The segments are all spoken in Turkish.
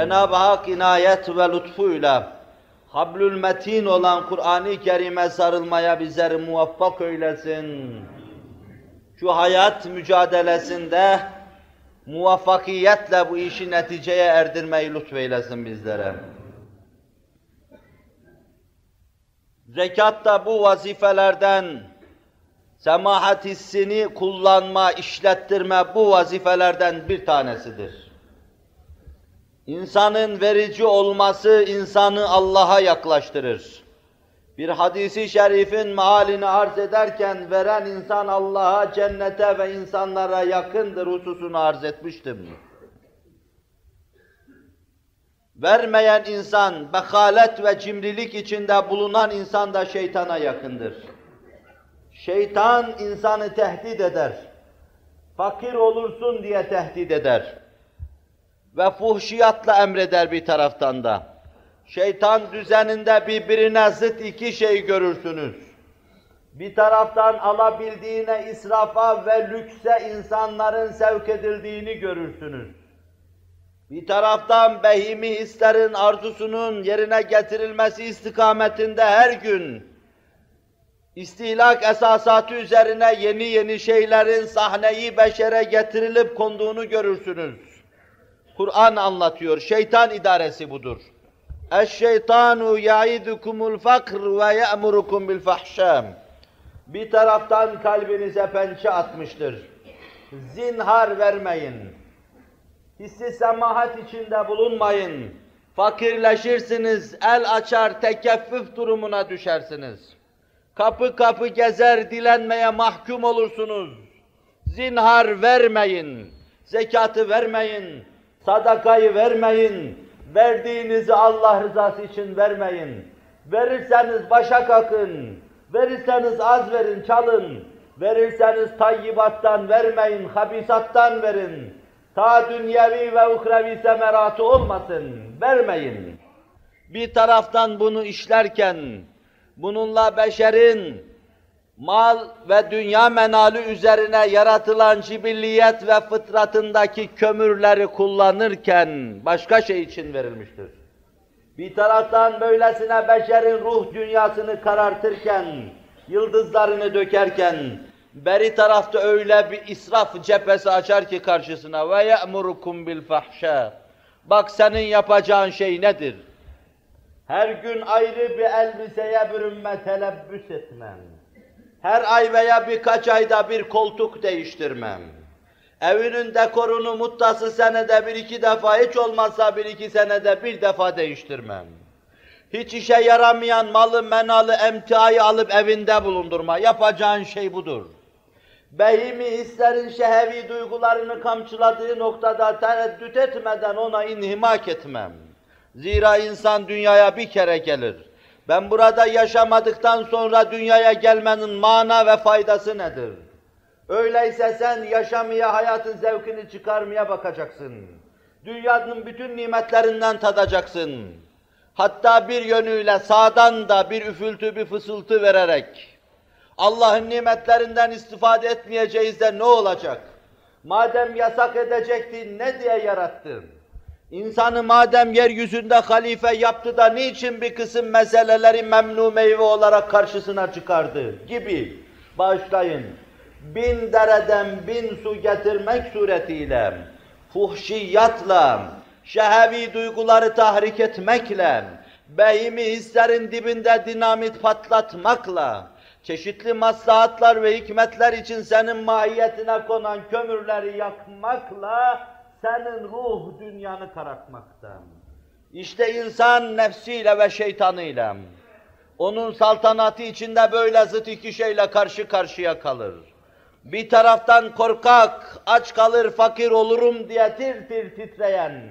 Cenab-ı Hak inayet ve lütfuyla hablül metin olan Kur'an-ı Kerim'e sarılmaya bizleri muvaffak eylesin. Şu hayat mücadelesinde muvaffakiyetle bu işi neticeye erdirmeyi lütfeylesin bizlere. Zekat da bu vazifelerden, semahat hissini kullanma, işlettirme bu vazifelerden bir tanesidir. İnsanın verici olması insanı Allah'a yaklaştırır. Bir hadisi şerifin mealini arz ederken veren insan Allah'a, cennete ve insanlara yakındır hususunu arz etmiştim. Vermeyen insan, behalet ve cimrilik içinde bulunan insan da şeytana yakındır. Şeytan insanı tehdit eder. Fakir olursun diye tehdit eder. Ve fuhşiyatla emreder bir taraftan da. Şeytan düzeninde birbirine zıt iki şey görürsünüz. Bir taraftan alabildiğine israfa ve lükse insanların sevk edildiğini görürsünüz. Bir taraftan behimi hislerin arzusunun yerine getirilmesi istikametinde her gün istihlak esasatı üzerine yeni yeni şeylerin sahneyi beşere getirilip konduğunu görürsünüz. Kur'an anlatıyor, şeytan idaresi budur. Eşşeytanu yaidukumul fakr ve ye'murukum bil fahşam. Bir taraftan kalbinize pençe atmıştır. Zinhar vermeyin. Hissi semahat içinde bulunmayın. Fakirleşirsiniz, el açar, tekeffüf durumuna düşersiniz. Kapı kapı gezer, dilenmeye mahkum olursunuz. Zinhar vermeyin. Zekatı vermeyin. Sadakayı vermeyin. Verdiğinizi Allah rızası için vermeyin. Verirseniz başa kakın. Verirseniz az verin, çalın. Verirseniz tayyibattan vermeyin, habisattan verin. Ta dünyevi ve uhrevi semeratı olmasın, vermeyin. Bir taraftan bunu işlerken, bununla beşerin mal ve dünya menalı üzerine yaratılan cibilliyet ve fıtratındaki kömürleri kullanırken başka şey için verilmiştir. Bir taraftan böylesine beşerin ruh dünyasını karartırken, yıldızlarını dökerken, beri tarafta öyle bir israf cephesi açar ki karşısına ve ye'murukum bil fahşa. Bak senin yapacağın şey nedir? Her gün ayrı bir elbiseye bürünme, telebbüs etmem. Her ay veya birkaç ayda bir koltuk değiştirmem. Evinin dekorunu muttası senede bir iki defa, hiç olmazsa bir iki senede bir defa değiştirmem. Hiç işe yaramayan malı, menalı, emtiayı alıp evinde bulundurma. Yapacağın şey budur. Behimi hislerin şehevi duygularını kamçıladığı noktada tereddüt etmeden ona inhimak etmem. Zira insan dünyaya bir kere gelir. Ben burada yaşamadıktan sonra dünyaya gelmenin mana ve faydası nedir? Öyleyse sen yaşamaya, hayatın zevkini çıkarmaya bakacaksın. Dünyanın bütün nimetlerinden tadacaksın. Hatta bir yönüyle sağdan da bir üfültü, bir fısıltı vererek Allah'ın nimetlerinden istifade etmeyeceğiz de ne olacak? Madem yasak edecektin, ne diye yarattın? İnsanı madem yeryüzünde halife yaptı da niçin bir kısım meseleleri memnu meyve olarak karşısına çıkardı gibi bağışlayın. 1000 dereden 1000 su getirmek suretiyle, fuhşiyatla, şehevi duyguları tahrik etmekle, behimi hislerin dibinde dinamit patlatmakla, çeşitli maslahatlar ve hikmetler için senin mahiyetine konan kömürleri yakmakla, senin ruh dünyanı karartmakta. İşte insan nefsiyle ve şeytanıyla, onun saltanatı içinde böyle zıt iki şeyle karşı karşıya kalır. Bir taraftan korkak, aç kalır, fakir olurum diye tir tir titreyen,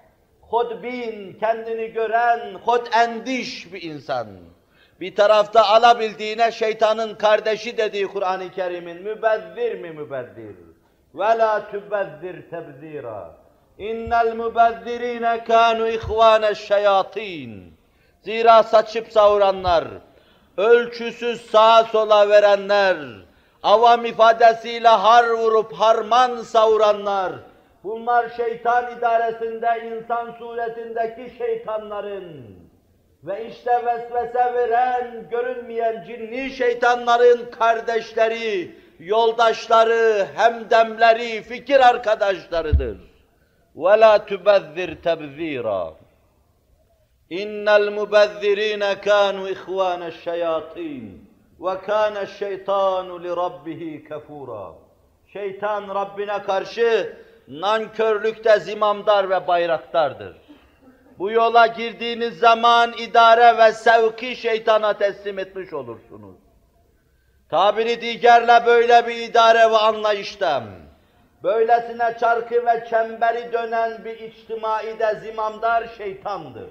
hodbin, kendini gören, hodendiş bir insan. Bir tarafta alabildiğine şeytanın kardeşi dediği Kur'an-ı Kerim'in mübezzir mi mübezzir? وَلَا تُبَذِّرْ تَبْذِيرًا اِنَّ الْمُبَذِّرِينَ كَانُوا اِخْوَانَ الشَّيَاطِينَ. Zira saçıp savuranlar, ölçüsüz sağa sola verenler, avam ifadesiyle har vurup harman savuranlar, Bunlar şeytan idaresinde insan suretindeki şeytanların ve işte vesvese veren, görünmeyen cinni şeytanların kardeşleri, yoldaşları, hemdemleri, fikir arkadaşlarıdır. وَلَا تُبَذِّرْ تَبْذِيرًا اِنَّ الْمُبَذِّرِينَ كَانُوا اِخْوَانَ الشَّيَاطِينَ وَكَانَ الشَّيْطَانُ لِرَبِّهِ كَفُورًا. Şeytan Rabbine karşı nankörlükte zimamdar ve bayraktardır. Bu yola girdiğiniz zaman idare ve sevki şeytana teslim etmiş olursunuz. Tabiri diğerle böyle bir idare ve anlayışta, böylesine çarkı ve çemberi dönen bir içtimaide zimamdar şeytandır.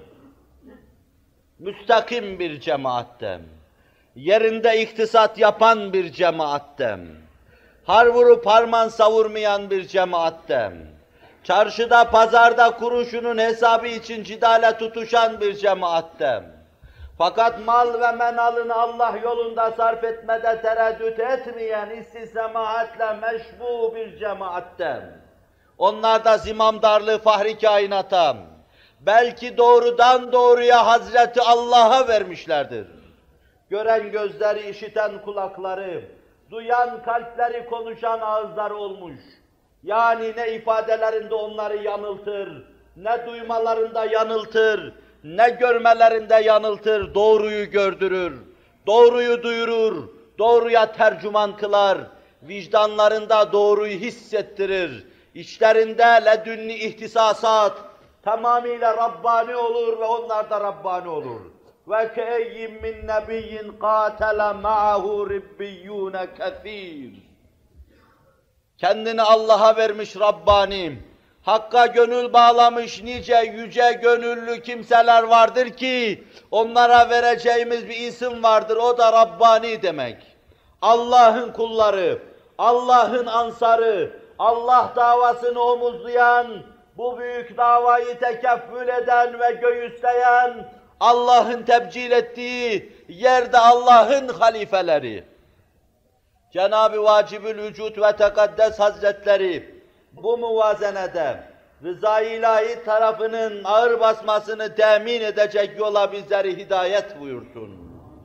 Müstakim bir cemaatten, yerinde iktisat yapan bir cemaatten, har vurup harman savurmayan bir cemaatten, çarşıda pazarda kuruşunun hesabı için cidale tutuşan bir cemaatten, fakat mal ve menalını Allah yolunda sarf etmede tereddüt etmeyen, istisemahatle meşbu bir cemaatten, onlar da zimamdarlığı fahri kainata, belki doğrudan doğruya Hazreti Allah'a vermişlerdir. Gören gözleri, işiten kulakları, duyan kalpleri, konuşan ağızları olmuş. Yani ne ifadelerinde onları yanıltır, ne duymalarında yanıltır, ne görmelerinde yanıltır, doğruyu gördürür, doğruyu duyurur, doğruya tercüman kılar, vicdanlarında doğruyu hissettirir, içlerinde ledünni ihtisasat tamamıyla Rabbani olur ve onlar da Rabbani olur. Ve ke'eyyin min nebiyyin qâtele ma'ahu ribbiyyûne kethîr. Kendini Allah'a vermiş Rabbani, Hakk'a gönül bağlamış nice yüce gönüllü kimseler vardır ki, onlara vereceğimiz bir isim vardır, o da Rabbani demek. Allah'ın kulları, Allah'ın ansarı, Allah davasını omuzlayan, bu büyük davayı tekeffül eden ve göğüsleyen, Allah'ın tebcil ettiği yerde Allah'ın halifeleri. Cenab-ı Vacibül Vücud ve Tekaddes Hazretleri bu muvazenede rıza-i ilahi tarafının ağır basmasını temin edecek yola bizleri hidayet buyursun.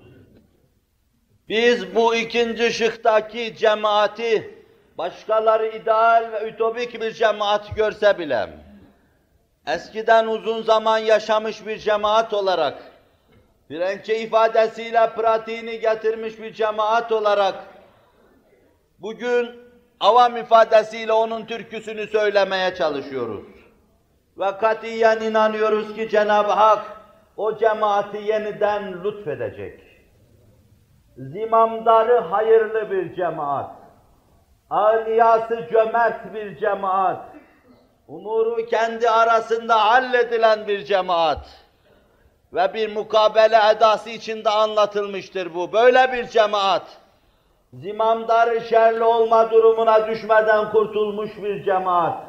Biz bu ikinci şıktaki cemaati başkaları ideal ve ütopik bir cemaat görse bile, eskiden uzun zaman yaşamış bir cemaat olarak, Frenkçe ifadesiyle pratiğini getirmiş bir cemaat olarak, bugün avam ifadesiyle onun türküsünü söylemeye çalışıyoruz. Ve katiyen inanıyoruz ki Cenab-ı Hak o cemaati yeniden lütfedecek. Zimamdarı hayırlı bir cemaat, ağniyası cömert bir cemaat, umuru kendi arasında halledilen bir cemaat ve bir mukabele edası içinde anlatılmıştır bu. Böyle bir cemaat, zimamdarı şerli olma durumuna düşmeden kurtulmuş bir cemaat,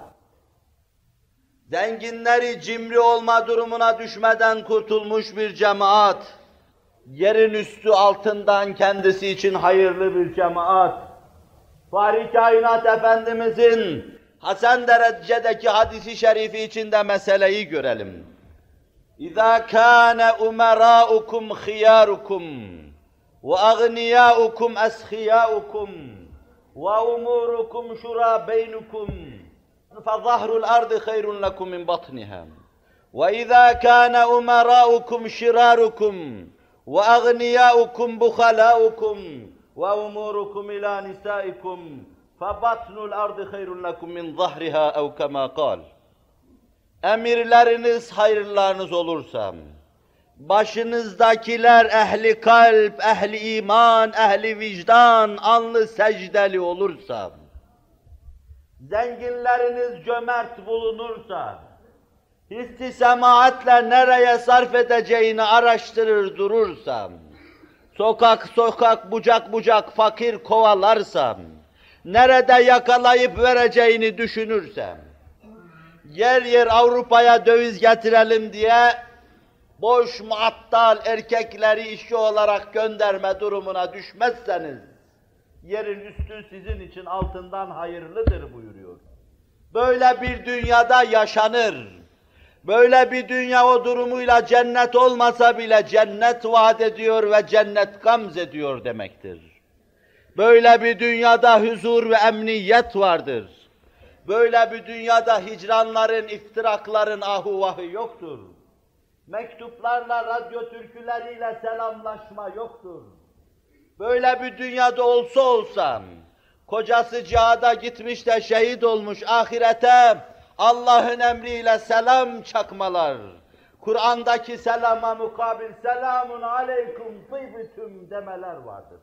zenginleri cimri olma durumuna düşmeden kurtulmuş bir cemaat, yerin üstü altından kendisi için hayırlı bir cemaat, Fahri Kainat Efendimizin Hasan derecedeki hadisi şerifi içinde meseleyi görelim. İzâ kâne umerâukum khiyârukum ve agniyâukum eshiyâukum ve umûrukum şurâ beynukum fezahrul ardı hayrun lekum min batniha. Ve izâ kâne umerâukum şirârukum ve agniyâukum bukhalâukum ve umûrukum ilâ nisâikum فَبَطْنُ الْاَرْضِ خَيْرٌ لَكُمْ مِنْ ظَهْرِهَا اَوْ كَمَا قَالْ. Emirleriniz, hayırlarınız olursa, başınızdakiler ehli kalp, ehli iman, ehli vicdan, alnı secdeli olursa, zenginleriniz cömert bulunursa, hissi semaatle nereye sarf edeceğini araştırır durursa, sokak sokak, bucak bucak fakir kovalarsam, nerede yakalayıp vereceğini düşünürsem, yer yer Avrupa'ya döviz getirelim diye boş muattal erkekleri işçi olarak gönderme durumuna düşmezseniz, yerin üstü sizin için altından hayırlıdır buyuruyor. Böyle bir dünyada yaşanır. Böyle bir dünya o durumuyla cennet olmasa bile cennet vaat ediyor ve cennet gamz ediyor demektir. Böyle bir dünyada huzur ve emniyet vardır. Böyle bir dünyada hicranların, iftirakların ahuvahı yoktur. Mektuplarla, radyo türküleriyle selamlaşma yoktur. Böyle bir dünyada olsam, kocası cihada gitmiş de şehit olmuş, ahirete Allah'ın emriyle selam çakmalar, Kur'an'daki selama mukabil selamun aleyküm tıybütüm demeler vardır.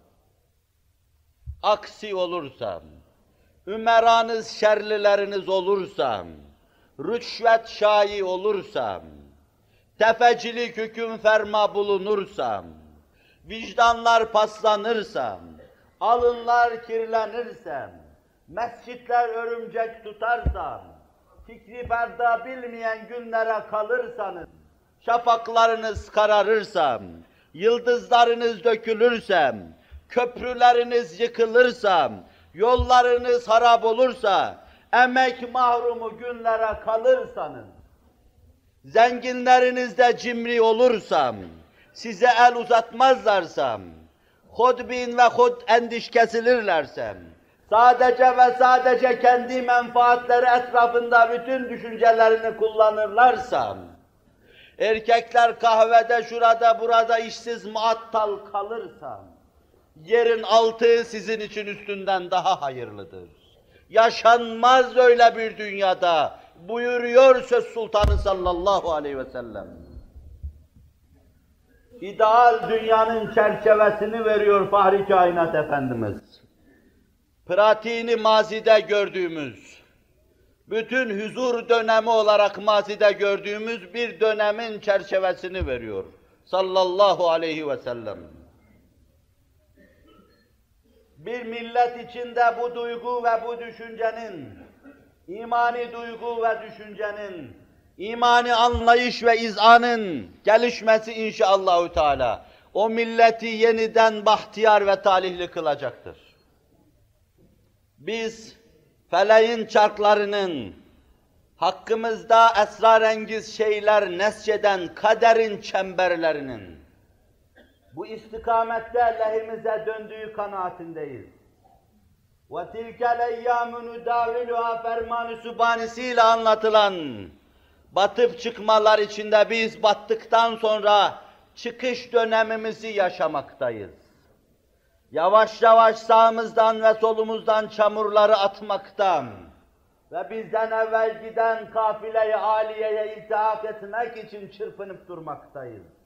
Aksi olursam, ümeranız şerlileriniz olursam, rüşvet şai olursam, tefecilik hüküm ferma bulunursam, vicdanlar paslanırsam, alınlar kirlenirsem, mescitler örümcek tutarsam, fikri ferda bilmeyen günlere kalırsanız, şafaklarınız kararırsam, yıldızlarınız dökülürsem, köprüleriniz yıkılırsam, yollarınız harap olursa, emek mahrumu günlere kalırsanız, zenginlerinizde cimri olursam, size el uzatmazlarsam, hodbin ve hod endiş kesilirlersem, sadece ve sadece kendi menfaatleri etrafında bütün düşüncelerini kullanırlarsam, erkekler kahvede şurada burada işsiz muattal kalırsam, yerin altı sizin için üstünden daha hayırlıdır. Yaşanmaz öyle bir dünyada, buyuruyor Söz Sultanı sallallahu aleyhi ve sellem. İdeal dünyanın çerçevesini veriyor Fahri Kainat Efendimiz. Pratiğini mazide gördüğümüz, bütün huzur dönemi olarak mazide gördüğümüz bir dönemin çerçevesini veriyor sallallahu aleyhi ve sellem. Bir millet içinde bu duygu ve bu düşüncenin, imani duygu ve düşüncenin, imani anlayış ve izanın gelişmesi inşallahü teala o milleti yeniden bahtiyar ve talihli kılacaktır. Biz feleğin çarklarının hakkımızda esrarengiz şeyler nesçeden kaderin çemberlerinin bu istikamette lehimize döndüğü kanaatindeyiz. وَتِلْكَ الْاَيَّامُ نُدَاوِلُهَا ferman-ı sübhanesiyle anlatılan batıp çıkmalar içinde biz battıktan sonra çıkış dönemimizi yaşamaktayız. Yavaş yavaş sağımızdan ve solumuzdan çamurları atmaktan ve bizden evvel giden kafile-i âliyeye iltihak etmek için çırpınıp durmaktayız.